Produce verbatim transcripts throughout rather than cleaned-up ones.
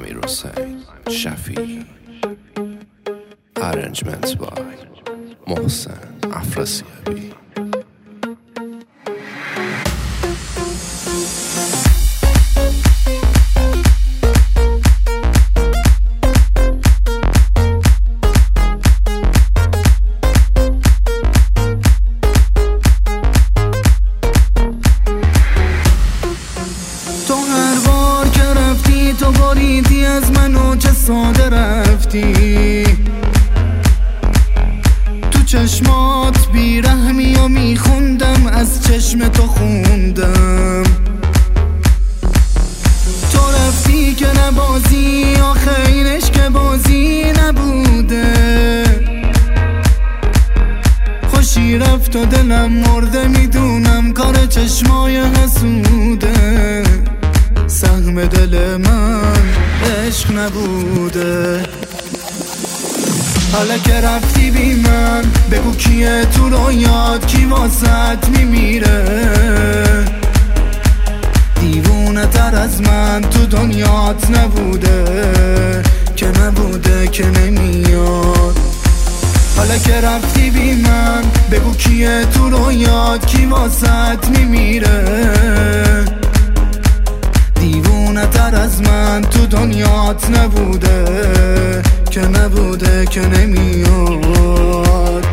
Amirhossein Shafi. Arrangement by Mohsen Afrasiabi. تو بریدی از منو چه ساده رفتی، تو چشمات بیرحمی و میخوندم، از چشم تو خوندم. تو رفتی که نبازی، آخرش که بازی نبوده. خوشی رفت و دلم مرده، میدونم کار چشمای حسوده. سهم دل من عشق نبوده. حالا که رفتی بی من، بگو کیه تو رویات، کی واسط میمیره. دیوونه تر از من تو دنیات نبوده، که نبوده که نمیاد. حالا که رفتی بی من، بگو کیه تو رویات، کی واسط میمیره. دیوونه تر از من تو دنیات نبوده، که نبوده که نمیاد.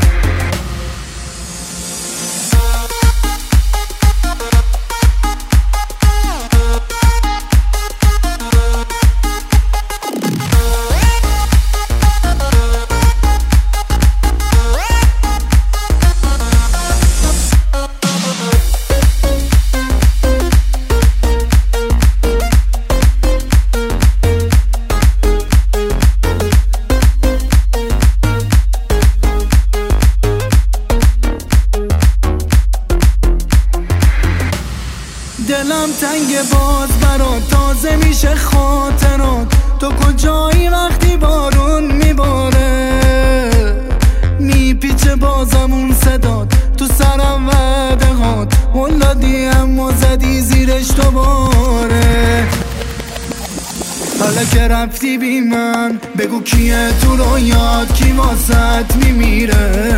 دلم تنگ باز برات، تازه میشه خاطرات. تو کجایی وقتی بارون میباره، میپیچه بازم اون صدات تو سرم، وعده هات ولادی اما زدی زیرش دوباره. حالا که رفتی بی من، بگو کیه تو رویات، کی واسط میمیره.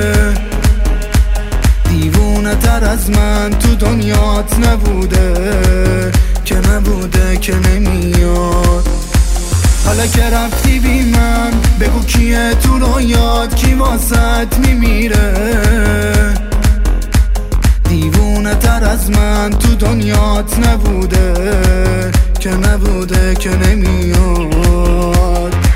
دیوونه تر از من تو دنیات نبوده، که نبوده که نمیاد. حالا که رفتی بی من، بگو کیه تو رویات، کی واسط میمیره. دیوونه تر از من تو دنیات نبوده، که نبوده که نمیاد.